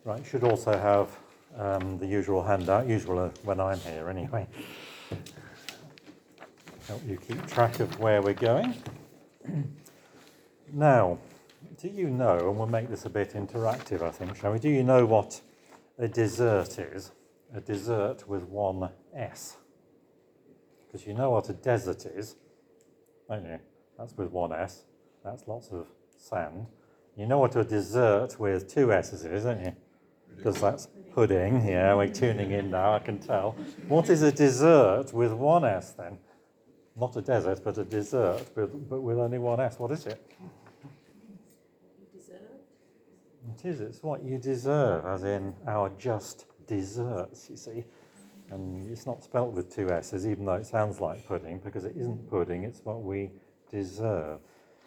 Right, should also have the usual handout, usual when I'm here anyway. Help you keep track of where we're going. Now, do you know, and we'll make this a bit interactive, I think, shall we? Do you know what a dessert is? A dessert with one S. Because you know what a desert is, don't you? That's with one S. That's lots of sand. You know what a dessert with two S's is, don't you? Because that's pudding. Yeah, we're tuning in now, I can tell. What is a dessert with one S then? Not a desert, but a dessert, but with only one S. What is it? It is. It's what you deserve, as in our just desserts, you see. And it's not spelt with two S's, even though it sounds like pudding, because it isn't pudding, it's what we deserve.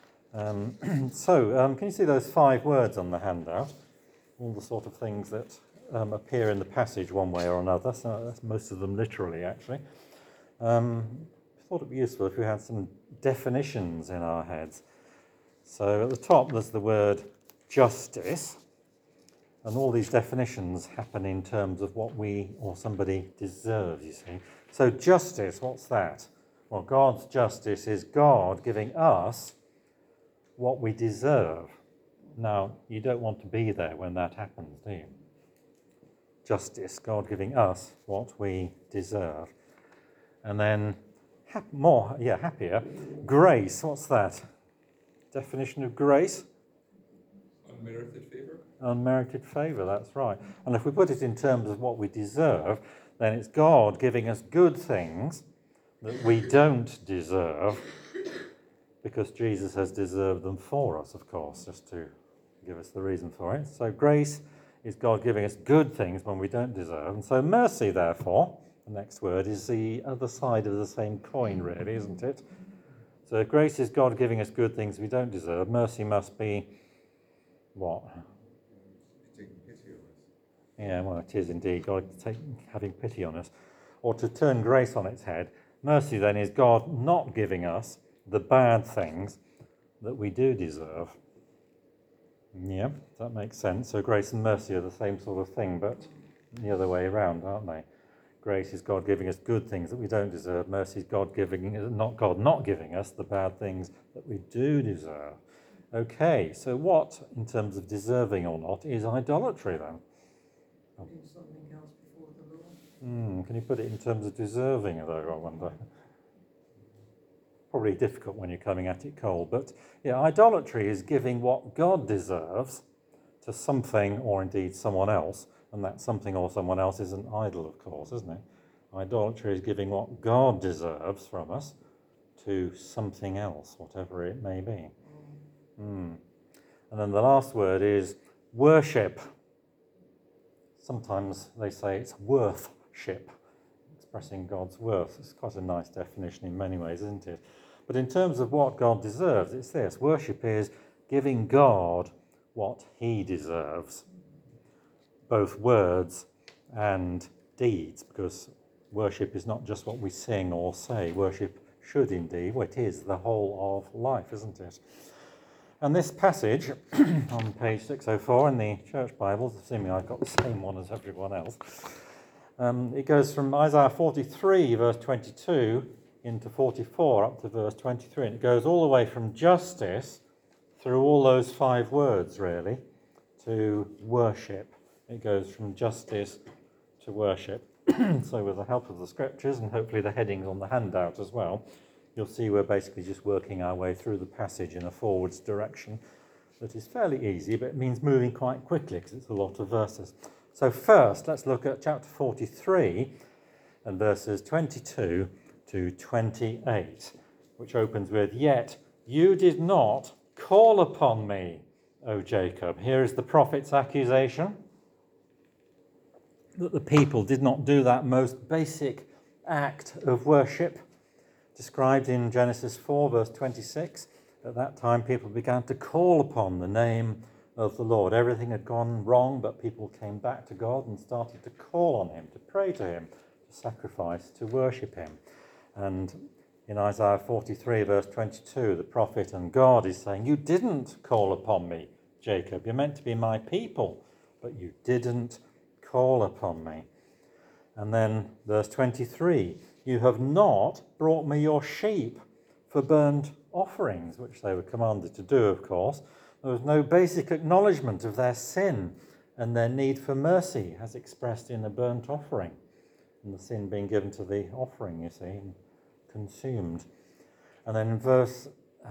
Can you see those 5 words on the handout? All the sort of things that appear in the passage one way or another, so that's most of them literally, actually. I thought it'd be useful if we had some definitions in our heads. So at the top there's the word justice, and all these definitions happen in terms of what we or somebody deserves, you see. So justice, what's that? Well, God's justice is God giving us what we deserve. Now, you don't want to be there when that happens, do you? Justice, God giving us what we deserve. And then, happier, grace, what's that? Definition of grace? Unmerited favour. Unmerited favour, that's right. And if we put it in terms of what we deserve, then it's God giving us good things that we don't deserve, because Jesus has deserved them for us, of course, just to give us the reason for it. So grace is God giving us good things when we don't deserve. And so mercy, therefore, the next word, is the other side of the same coin, really, isn't it? So grace is God giving us good things we don't deserve. Mercy must be what? Taking pity on us. Yeah, well, it is indeed God having pity on us. Or to turn grace on its head, mercy then is God not giving us the bad things that we do deserve. Yeah, that makes sense. So grace and mercy are the same sort of thing, but the other way around, aren't they? Grace is God giving us good things that we don't deserve. Mercy is God not giving us the bad things that we do deserve. Okay, so what, in terms of deserving or not, is idolatry then? Putting something else before the Lord. Can you put it in terms of deserving, though, I wonder? Probably difficult when you're coming at it cold, but yeah, idolatry is giving what God deserves to something or indeed someone else, and that something or someone else is an idol, of course, isn't it? Idolatry is giving what God deserves from us to something else, whatever it may be. And then the last word is worship. Sometimes they say it's worthship, expressing God's worth. It's quite a nice definition in many ways, isn't it? But in terms of what God deserves, it's this. Worship is giving God what he deserves, both words and deeds, because worship is not just what we sing or say. Worship should indeed, well, it is the whole of life, isn't it? And this passage on page 604 in the Church Bibles, assuming I've got the same one as everyone else, it goes from Isaiah 43, verse 22, into 44, up to verse 23. And it goes all the way from justice through all those 5 words, really, to worship. It goes from justice to worship. So with the help of the scriptures, and hopefully the headings on the handout as well, you'll see we're basically just working our way through the passage in a forwards direction that is fairly easy, but it means moving quite quickly because it's a lot of verses. So first, let's look at chapter 43 and verses 22 to 28, which opens with, "Yet you did not call upon me, O Jacob." Here is the prophet's accusation that the people did not do that most basic act of worship described in Genesis 4, verse 26. At that time, people began to call upon the name of the Lord. Everything had gone wrong, but people came back to God and started to call on him, to pray to him, to sacrifice, to worship him. And in Isaiah 43, verse 22, the prophet and God is saying, "You didn't call upon me, Jacob. You're meant to be my people. but you didn't call upon me. And then verse 23, you have not brought me your sheep for burnt offerings, which they were commanded to do, of course. There was no basic acknowledgement of their sin and their need for mercy as expressed in a burnt offering, and the sin being given to the offering, you see, and consumed. And then in verse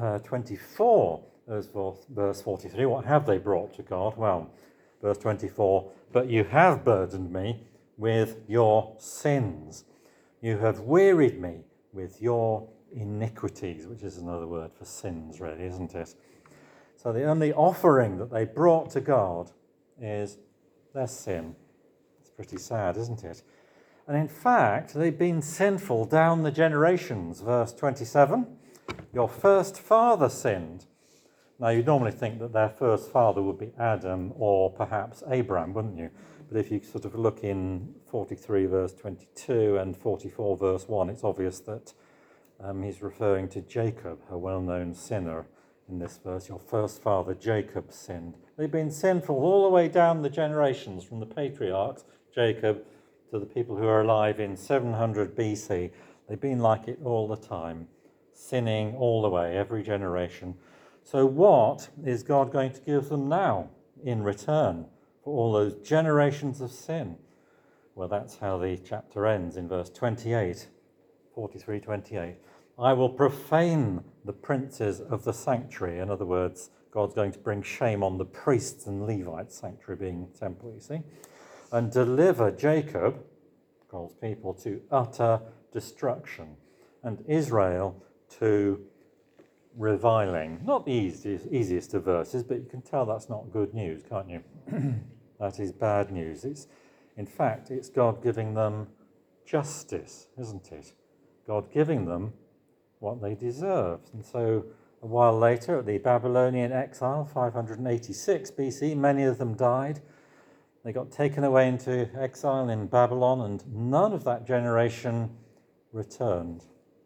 24, verse 43, what have they brought to God? Well, verse 24, but you have burdened me with your sins. You have wearied me with your iniquities, which is another word for sins, really, isn't it? So the only offering that they brought to God is their sin. It's pretty sad, isn't it? And in fact, they've been sinful down the generations. Verse 27, your first father sinned. Now, you'd normally think that their first father would be Adam or perhaps Abraham, wouldn't you? But if you sort of look in 43 verse 22 and 44 verse 1, it's obvious that he's referring to Jacob, a well-known sinner in this verse. Your first father, Jacob, sinned. They've been sinful all the way down the generations, from the patriarchs, Jacob, to the people who are alive in 700 BC. They've been like it all the time, sinning all the way, every generation. So what is God going to give them now in return for all those generations of sin? Well, that's how the chapter ends in verse 28, 43:28. I will profane the princes of the sanctuary. In other words, God's going to bring shame on the priests and Levites, sanctuary being temple, you see, and deliver Jacob, God's people, to utter destruction, and Israel to reviling. Not the easiest of verses, but you can tell that's not good news, can't you? That is bad news. In fact, it's God giving them justice, isn't it? God giving them what they deserved. And so a while later, at the Babylonian exile, 586 BC, many of them died. They got taken away into exile in Babylon, and none of that generation returned.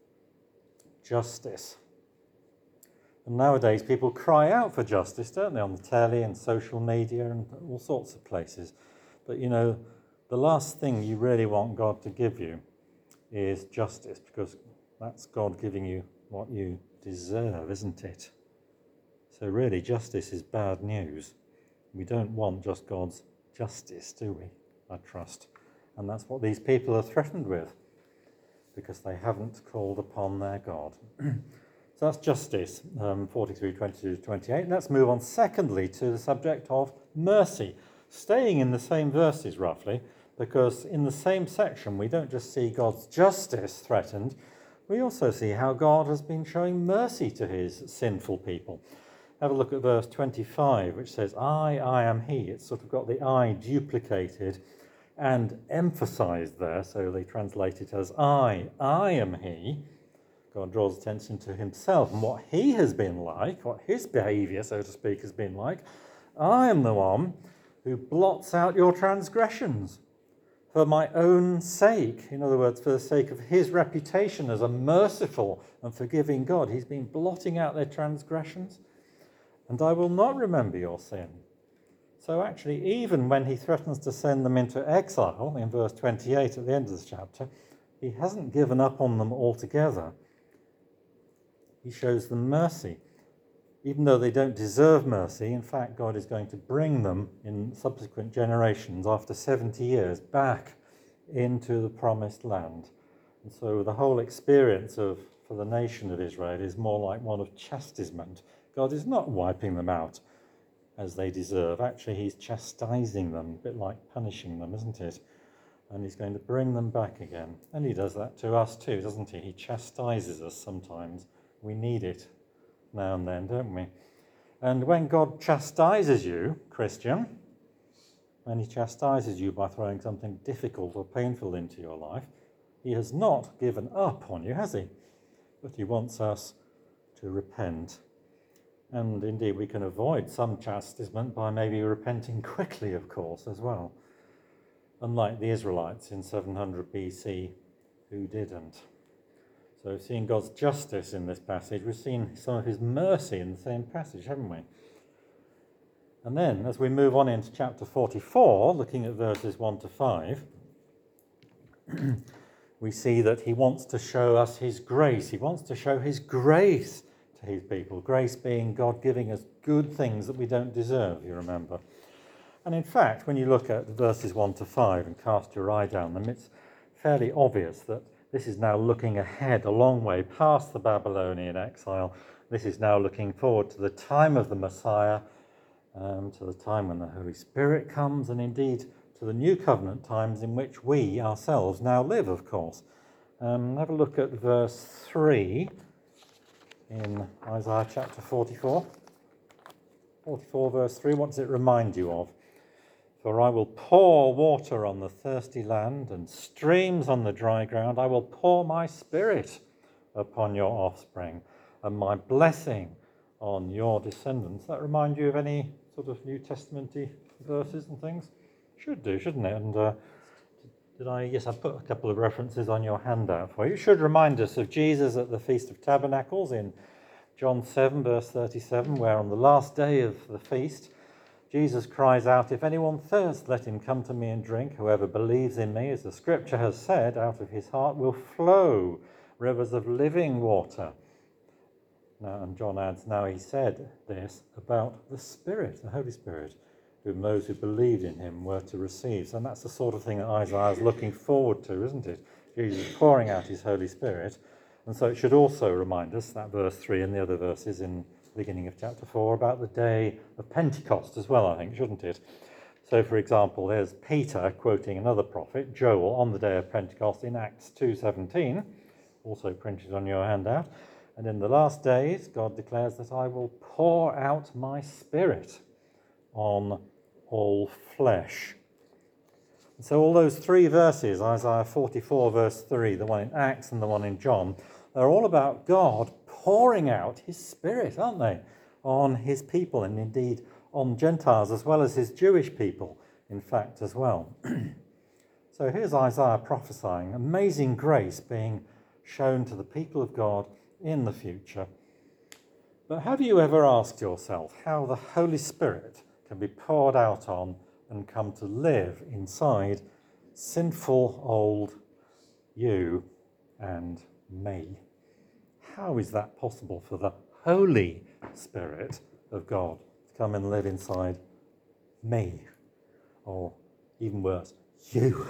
Justice. And nowadays, people cry out for justice, don't they, on the telly and social media and all sorts of places. But, you know, the last thing you really want God to give you is justice, because that's God giving you what you deserve, isn't it? So really, justice is bad news. We don't want just God's justice, do we? I trust. And that's what these people are threatened with, because they haven't called upon their God. So that's justice, 43, 22 to 28. Let's move on, secondly, to the subject of mercy. Staying in the same verses, roughly, because in the same section, we don't just see God's justice threatened, we also see how God has been showing mercy to his sinful people. Have a look at verse 25, which says, I am he. It's sort of got the I duplicated and emphasized there, so they translate it as I am he. God draws attention to himself and what he has been like, what his behavior, so to speak, has been like. I am the one who blots out your transgressions for my own sake. In other words, for the sake of his reputation as a merciful and forgiving God. He's been blotting out their transgressions. And I will not remember your sin. So actually, even when he threatens to send them into exile, in verse 28 at the end of this chapter, he hasn't given up on them altogether. He shows them mercy. Even though they don't deserve mercy, in fact, God is going to bring them in subsequent generations, after 70 years, back into the promised land. And so the whole experience for the nation of Israel is more like one of chastisement. God is not wiping them out as they deserve. Actually, he's chastising them, a bit like punishing them, isn't it? And he's going to bring them back again. And he does that to us too, doesn't he? He chastises us sometimes. We need it now and then, don't we? And when God chastises you, Christian, when he chastises you by throwing something difficult or painful into your life, he has not given up on you, has he? But he wants us to repent. And indeed, we can avoid some chastisement by maybe repenting quickly, of course, as well. Unlike the Israelites in 700 BC, who didn't. So we've seen God's justice in this passage. We've seen some of his mercy in the same passage, haven't we? And then, as we move on into chapter 44, looking at verses 1 to 5, we see that he wants to show us his grace. He wants to show his grace to his people. Grace being God giving us good things that we don't deserve, you remember. And in fact, when you look at verses 1 to 5 and cast your eye down them, it's fairly obvious that this is now looking ahead a long way past the Babylonian exile. This is now looking forward to the time of the Messiah, to the time when the Holy Spirit comes, and indeed to the new covenant times in which we ourselves now live, of course. Have a look at verse 3 in Isaiah chapter 44. 44 verse 3, what does it remind you of? For I will pour water on the thirsty land and streams on the dry ground. I will pour my spirit upon your offspring and my blessing on your descendants. That remind you of any sort of New Testament-y verses and things? Should do, shouldn't it? And Yes, I put a couple of references on your handout for you. It should remind us of Jesus at the Feast of Tabernacles in John 7, verse 37, where on the last day of the feast, Jesus cries out, "If anyone thirsts, let him come to me and drink. Whoever believes in me, as the scripture has said, out of his heart will flow rivers of living water." Now, and John adds, now he said this about the Spirit, the Holy Spirit, whom those who believed in him were to receive. So that's the sort of thing that Isaiah is looking forward to, isn't it? Jesus pouring out his Holy Spirit. And so it should also remind us, that verse 3 and the other verses in the beginning of chapter 4, about the day of Pentecost as well, I think, shouldn't it? So, for example, there's Peter quoting another prophet, Joel, on the day of Pentecost in Acts 2:17, also printed on your handout. And in the last days, God declares that I will pour out my Spirit on all flesh. And so all those three verses, Isaiah 44 verse 3, the one in Acts and the one in John, they're all about God pouring out his Spirit, aren't they, on his people, and indeed on Gentiles as well as his Jewish people, in fact, as well. So here's Isaiah prophesying amazing grace being shown to the people of God in the future. But have you ever asked yourself how the Holy Spirit can be poured out on and come to live inside sinful old you and me? How is that possible for the Holy Spirit of God to come and live inside me? Or even worse, you.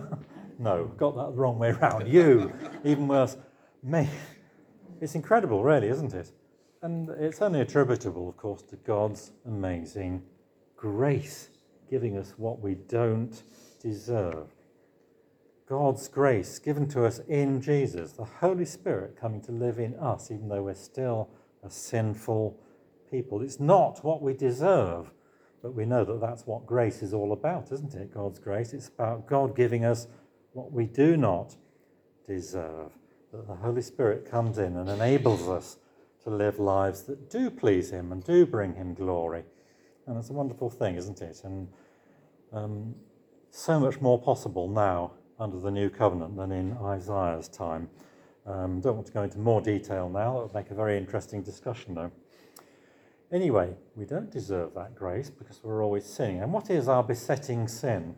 No, got that the wrong way around. You. Even worse, me. It's incredible, really, isn't it? And it's only attributable, of course, to God's amazing grace, giving us what we don't deserve. God's grace given to us in Jesus, the Holy Spirit coming to live in us, even though we're still a sinful people. It's not what we deserve, but we know that that's what grace is all about, isn't it? God's grace. It's about God giving us what we do not deserve. That the Holy Spirit comes in and enables us to live lives that do please him and do bring him glory. And it's a wonderful thing, isn't it? And so much more possible now under the new covenant than in Isaiah's time. Don't want to go into more detail now. That would make a very interesting discussion, though. Anyway, we don't deserve that grace because we're always sinning. And what is our besetting sin?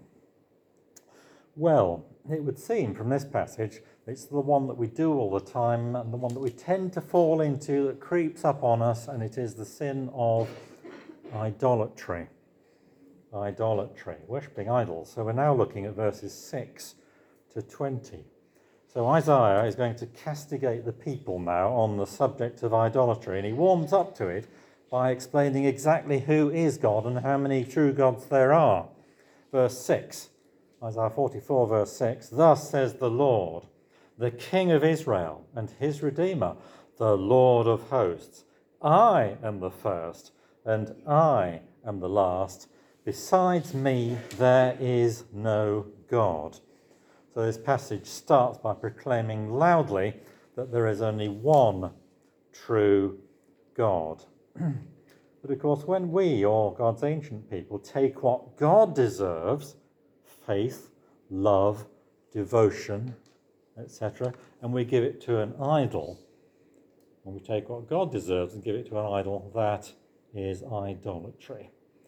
Well, it would seem from this passage it's the one that we do all the time and the one that we tend to fall into that creeps up on us, and it is the sin of idolatry. Idolatry, worshipping idols. So we're now looking at verses 6 to 20. So Isaiah is going to castigate the people now on the subject of idolatry, and he warms up to it by explaining exactly who is God and how many true gods there are. Verse 6, Isaiah 44 verse 6, "Thus says the Lord, the King of Israel and his Redeemer, the Lord of hosts. I am the first and I am the last. Besides me, there is no God." So this passage starts by proclaiming loudly that there is only one true God. But of course, when we, or God's ancient people, take what God deserves, faith, love, devotion, etc., and we give it to an idol, when we take what God deserves and give it to an idol, that is idolatry.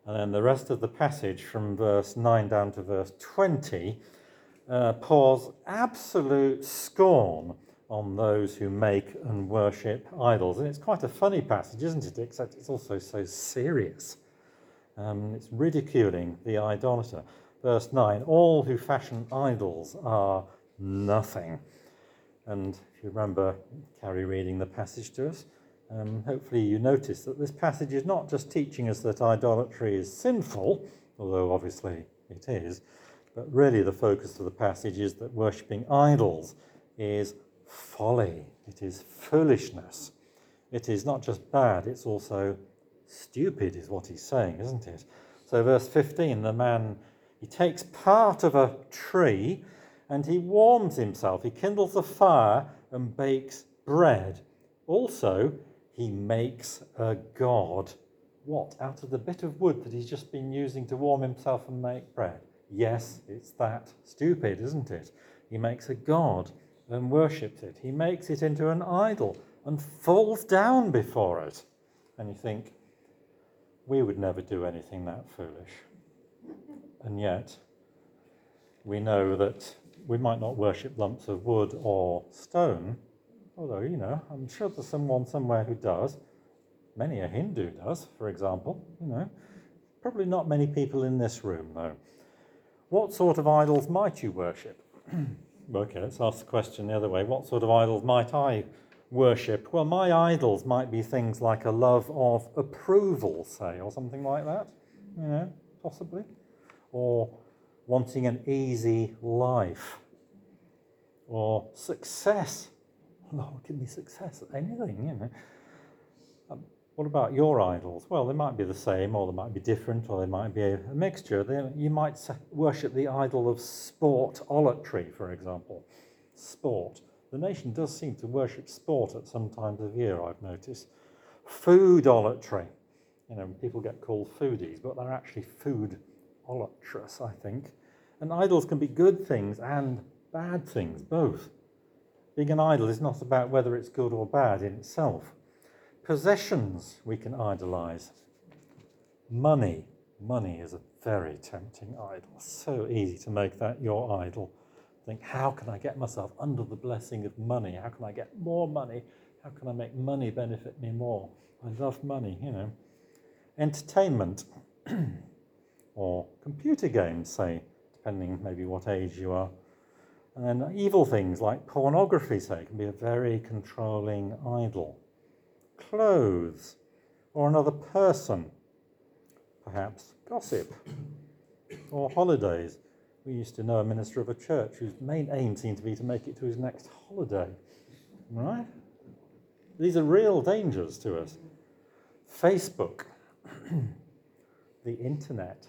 And then the rest of the passage from verse 9 down to verse 20 pours absolute scorn on those who make and worship idols. And it's quite a funny passage, isn't it? Except it's also so serious. It's ridiculing the idolater. Verse 9, all who fashion idols are nothing. And if you remember, carry reading the passage to us, hopefully you notice that this passage is not just teaching us that idolatry is sinful, although obviously it is, but really the focus of the passage is that worshipping idols is folly, it is foolishness. It is not just bad, it's also stupid, is what he's saying, isn't it? So verse 15, the man, he takes part of a tree and he warms himself. He kindles a fire and bakes bread. Also, he makes a god. What? Out of the bit of wood that he's just been using to warm himself and make bread? Yes, it's that stupid, isn't it? He makes a god and worships it. He makes it into an idol and falls down before it. And you think, we would never do anything that foolish. And yet, we know that we might not worship lumps of wood or stone, although, I'm sure there's someone somewhere who does. Many a Hindu does, for example, Probably not many people in this room, though. What sort of idols might you worship? Okay, let's ask the question the other way. What sort of idols might I worship? Well, my idols might be things like a love of approval, say, or something like that, possibly. Or wanting an easy life. Or success. Lord, give me success at anything, What about your idols? Well, they might be the same, or they might be different, or they might be a mixture. You might worship the idol of sportolatry, for example. Sport. The nation does seem to worship sport at some times of year, I've noticed. Foodolatry. People get called foodies, but they're actually foodolatrous, I think. And idols can be good things and bad things, both. Being an idol is not about whether it's good or bad in itself. Possessions we can idolize. Money is a very tempting idol. So easy to make that your idol. Think, how can I get myself under the blessing of money? How can I get more money? How can I make money benefit me more? I love money, Entertainment or computer games, say, depending maybe what age you are. And then evil things like pornography, say, can be a very controlling idol. Clothes, or another person, perhaps gossip, or holidays. We used to know a minister of a church whose main aim seemed to be to make it to his next holiday. Right? These are real dangers to us. Facebook, the internet,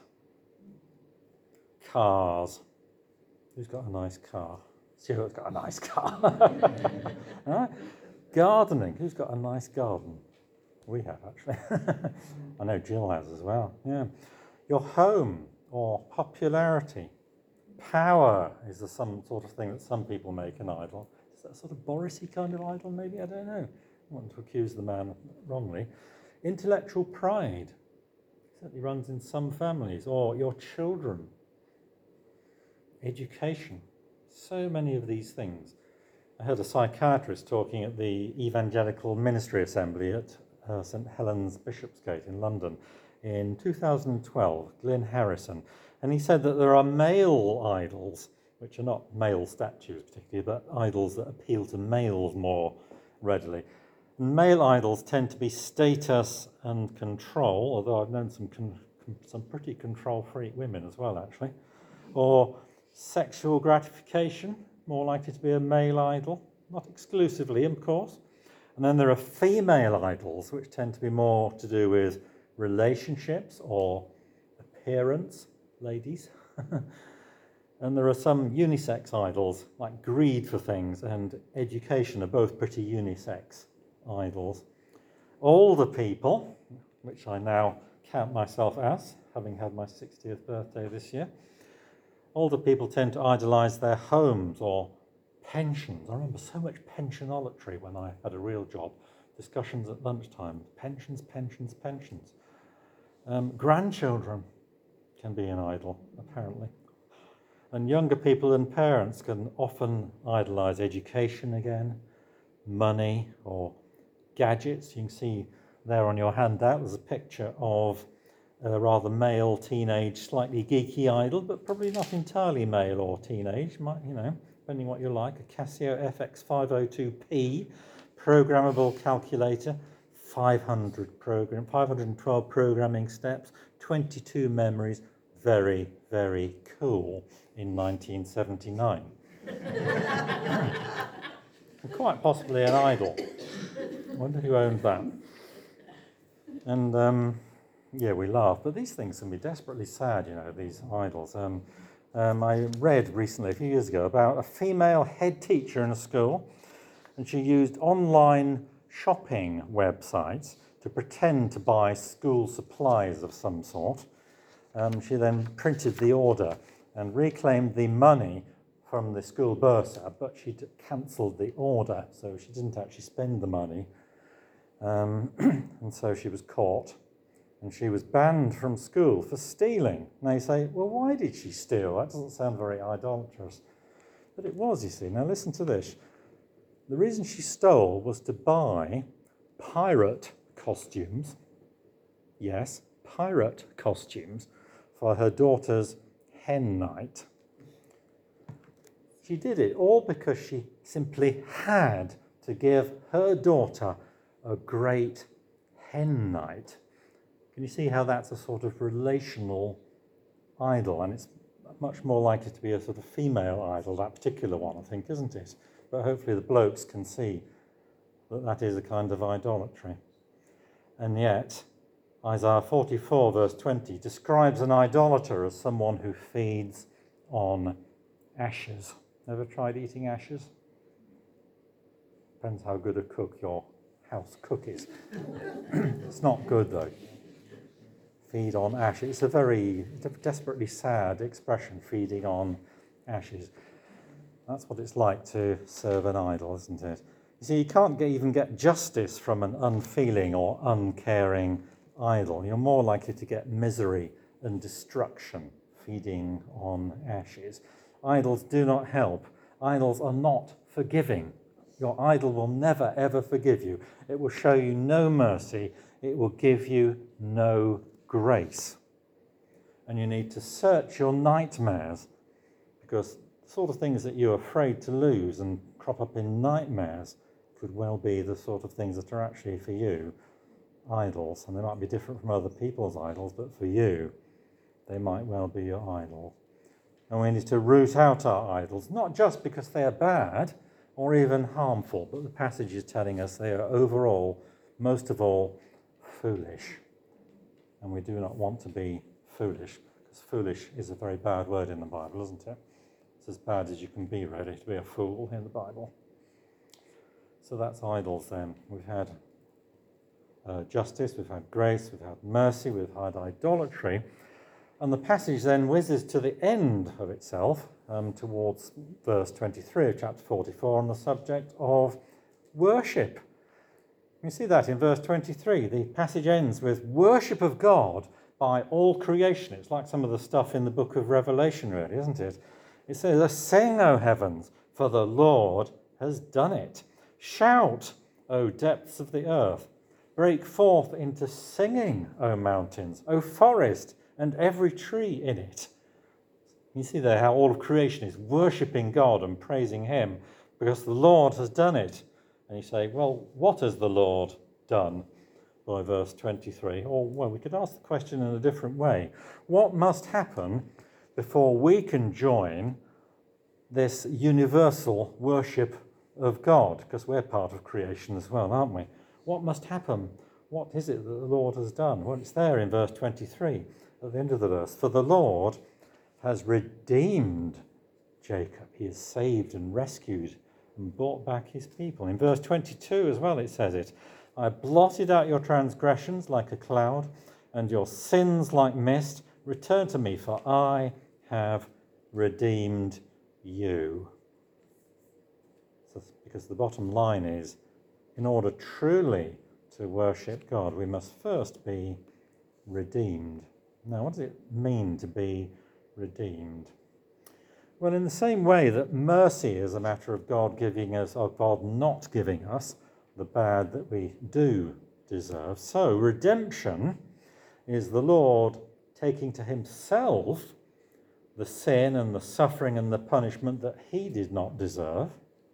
cars. Who's got a nice car? Stuart's got a nice car. Right? Gardening. Who's got a nice garden? We have, actually. I know Jill has as well. Yeah. Your home or popularity. Power is some sort of thing that some people make an idol. Is that sort of Boris-y kind of idol, maybe? I don't know. I want to accuse the man wrongly. Intellectual pride. Certainly runs in some families. Or your children. Education. So many of these things. I heard a psychiatrist talking at the Evangelical Ministry Assembly at St Helens Bishopsgate in London in 2012, Glyn Harrison, and he said that there are male idols, which are not male statues particularly, but idols that appeal to males more readily. And male idols tend to be status and control, although I've known some pretty control-freak women as well, actually, or sexual gratification, more likely to be a male idol, not exclusively, of course. And then there are female idols, which tend to be more to do with relationships or appearance, ladies. And there are some unisex idols, like greed for things and education are both pretty unisex idols. Older people, which I now count myself as, having had my 60th birthday this year, older people tend to idolize their homes or pensions. I remember so much pensionolatry when I had a real job. Discussions at lunchtime. Pensions. Grandchildren can be an idol, apparently. And younger people and parents can often idolize education again, money, or gadgets. You can see there on your handout there's a picture of a rather male, teenage, slightly geeky idol, but probably not entirely male or teenage, might, depending what you like. A Casio FX502P programmable calculator, 512 programming steps, 22 memories, very, very cool in 1979. And quite possibly an idol. I wonder who owned that. And we laugh, but these things can be desperately sad, these idols. I read recently, a few years ago, about a female head teacher in a school, and she used online shopping websites to pretend to buy school supplies of some sort. She then printed the order and reclaimed the money from the school bursar, but she cancelled the order, so she didn't actually spend the money. And so she was caught, and she was banned from school for stealing. Now you say, well, why did she steal? That doesn't sound very idolatrous. But it was, you see. Now listen to this. The reason she stole was to buy pirate costumes. Yes, pirate costumes for her daughter's hen night. She did it all because she simply had to give her daughter a great hen night. Can you see how that's a sort of relational idol? And it's much more likely to be a sort of female idol, that particular one, I think, isn't it? But hopefully the blokes can see that that is a kind of idolatry. And yet, Isaiah 44, verse 20, describes an idolater as someone who feeds on ashes. Ever tried eating ashes? Depends how good a cook your house cook is. It's not good, though. Feed on ashes. It's a very desperately sad expression, feeding on ashes. That's what it's like to serve an idol, isn't it? You see, you can't even get justice from an unfeeling or uncaring idol. You're more likely to get misery and destruction feeding on ashes. Idols do not help. Idols are not forgiving. Your idol will never, ever forgive you. It will show you no mercy. It will give you no grace. And you need to search your nightmares, because the sort of things that you're afraid to lose and crop up in nightmares could well be the sort of things that are actually for you idols. And they might be different from other people's idols, but for you, they might well be your idol. And we need to root out our idols, not just because they are bad or even harmful, but the passage is telling us they are overall, most of all, foolish. And we do not want to be foolish, because foolish is a very bad word in the Bible, isn't it? It's as bad as you can be, really, to be a fool in the Bible. So that's idols then. We've had justice, we've had grace, we've had mercy, we've had idolatry. And the passage then whizzes to the end of itself, towards verse 23 of chapter 44, on the subject of worship. You see that in verse 23. The passage ends with worship of God by all creation. It's like some of the stuff in the book of Revelation, really, isn't it? It says, "Sing, O heavens, for the Lord has done it. Shout, O depths of the earth. Break forth into singing, O mountains, O forest, and every tree in it." You see there how all of creation is worshipping God and praising him because the Lord has done it. And you say, well, what has the Lord done? By verse 23. Or, well, we could ask the question in a different way. What must happen before we can join this universal worship of God? Because we're part of creation as well, aren't we? What must happen? What is it that the Lord has done? Well, it's there in verse 23. At the end of the verse, "For the Lord has redeemed Jacob." He has saved and rescued and brought back his people. In verse 22 as well it says it. "I blotted out your transgressions like a cloud and your sins like mist. Return to me, for I have redeemed you." So, because the bottom line is, in order truly to worship God, we must first be redeemed. Now, what does it mean to be redeemed? Well, in the same way that mercy is a matter of God giving us, or God not giving us, the bad that we do deserve, so redemption is the Lord taking to himself the sin and the suffering and the punishment that he did not deserve,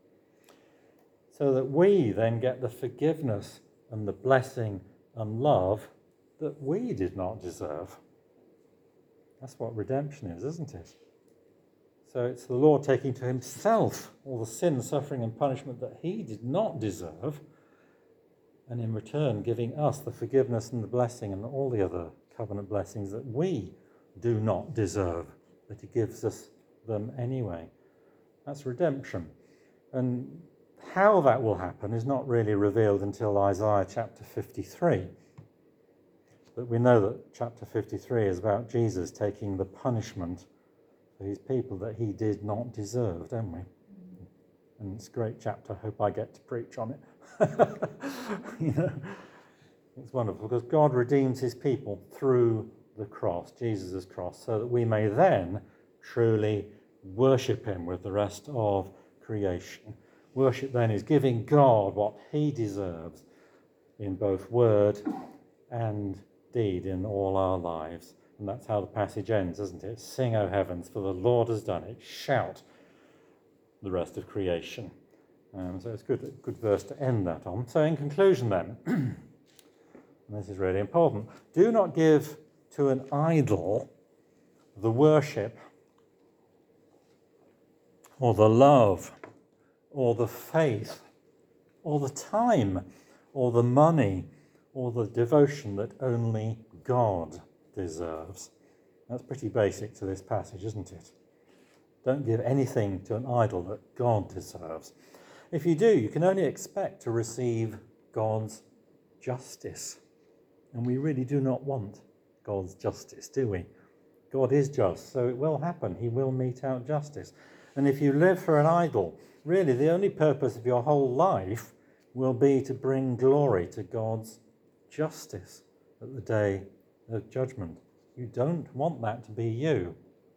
so that we then get the forgiveness and the blessing and love that we did not deserve. That's what redemption is, isn't it? So it's the Lord taking to himself all the sin, suffering and punishment that he did not deserve, and in return giving us the forgiveness and the blessing and all the other covenant blessings that we do not deserve, but he gives us them anyway. That's redemption. And how that will happen is not really revealed until Isaiah chapter 53. But we know that chapter 53 is about Jesus taking the punishment for his people that he did not deserve, don't we? And it's a great chapter. I hope I get to preach on it. It's wonderful because God redeems his people through the cross, Jesus' cross, so that we may then truly worship him with the rest of creation. Worship then is giving God what he deserves in both word and deed in all our lives. And that's how the passage ends, isn't it? Sing, O heavens, for the Lord has done it. Shout, the rest of creation. So it's a good verse to end that on. So in conclusion then, and this is really important, do not give to an idol the worship or the love or the faith or the time or the money or the devotion that only God deserves. That's pretty basic to this passage, isn't it? Don't give anything to an idol that God deserves. If you do, you can only expect to receive God's justice. And we really do not want God's justice, do we? God is just, so it will happen. He will mete out justice. And if you live for an idol, really the only purpose of your whole life will be to bring glory to God's justice at the day of judgment. You don't want that to be you,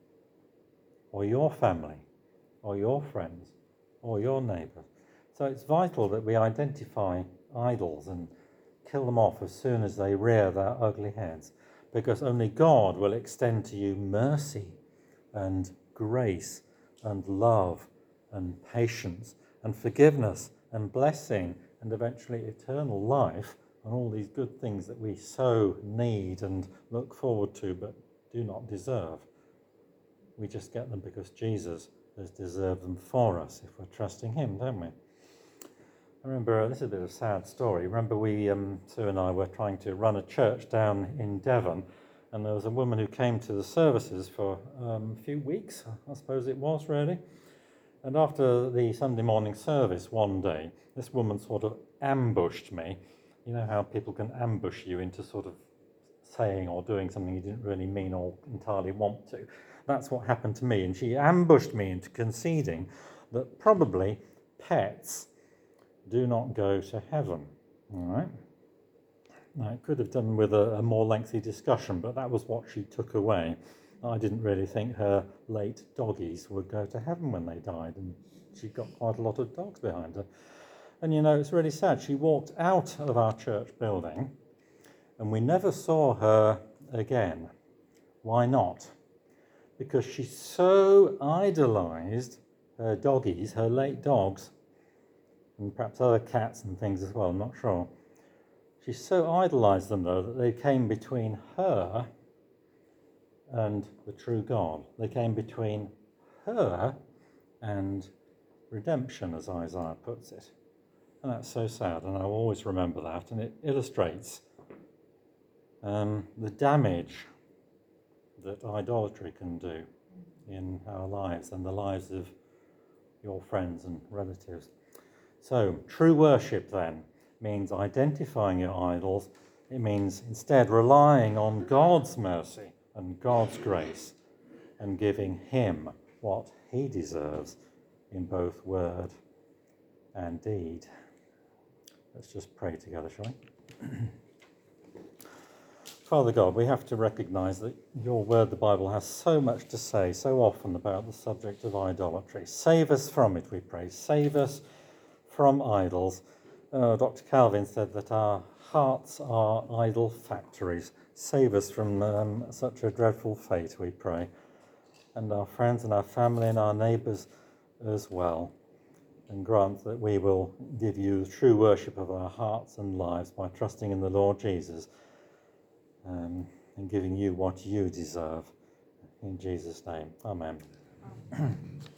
or your family, or your friends, or your neighbours. So it's vital that we identify idols and kill them off as soon as they rear their ugly heads, because only God will extend to you mercy and grace and love and patience and forgiveness and blessing and eventually eternal life and all these good things that we so need and look forward to but do not deserve. We just get them because Jesus has deserved them for us if we're trusting him, don't we? I remember, this is a bit of a sad story. Remember Sue and I were trying to run a church down in Devon, and there was a woman who came to the services for a few weeks, I suppose it was really. And after the Sunday morning service one day, this woman sort of ambushed me. You know how people can ambush you into sort of saying or doing something you didn't really mean or entirely want to. That's what happened to me, and she ambushed me into conceding that probably pets do not go to heaven. All right. Now, it could have done with a more lengthy discussion, but that was what she took away. I didn't really think her late doggies would go to heaven when they died, and she got quite a lot of dogs behind her. And it's really sad. She walked out of our church building, and we never saw her again. Why not? Because she so idolised her doggies, her late dogs, and perhaps other cats and things as well, I'm not sure. She so idolised them, though, that they came between her and the true God. They came between her and redemption, as Isaiah puts it. And that's so sad, and I'll always remember that, and it illustrates the damage that idolatry can do in our lives and the lives of your friends and relatives. So, true worship then means identifying your idols. It means instead relying on God's mercy and God's grace and giving him what he deserves in both word and deed. Let's just pray together, shall we? Father God, we have to recognise that your word, the Bible, has so much to say so often about the subject of idolatry. Save us from it, we pray. Save us from idols. Dr. Calvin said that our hearts are idol factories. Save us from such a dreadful fate, we pray. And our friends and our family and our neighbours as well. And grant that we will give you true worship of our hearts and lives by trusting in the Lord Jesus and giving you what you deserve. In Jesus' name, amen.